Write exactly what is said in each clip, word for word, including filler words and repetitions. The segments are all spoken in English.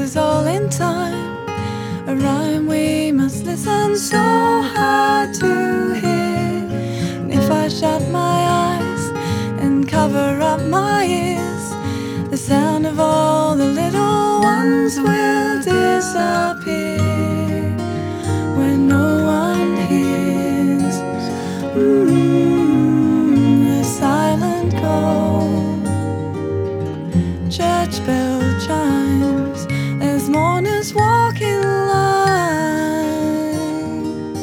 voices all in time, a rhyme we must listen so hard to hear. And if I shut my eyes and cover up my ears, the sound of all the little ones will disappear when no one hears. Mm, the silent cold church bell chimes as mourners walk in line.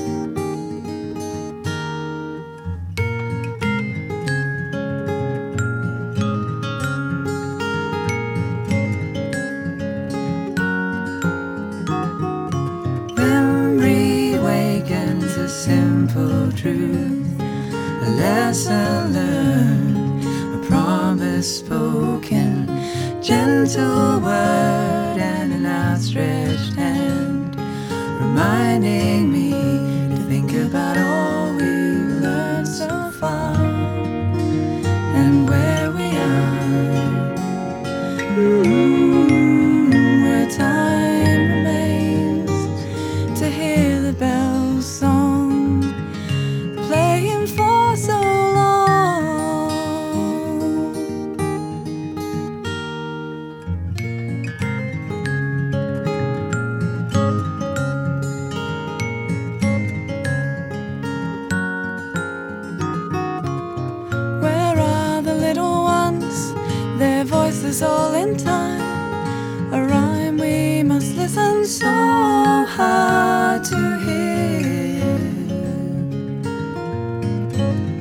Memory wakens a simple truth, a lesson learned, a promise spoken, gentle word and an outstretched hand, reminding me to think about all we've learned so far and where we are. Mm, where time remains to hear the bells song playing for so long. Where are the little ones? Their voices all in time, a rhyme we must listen so hard to hear.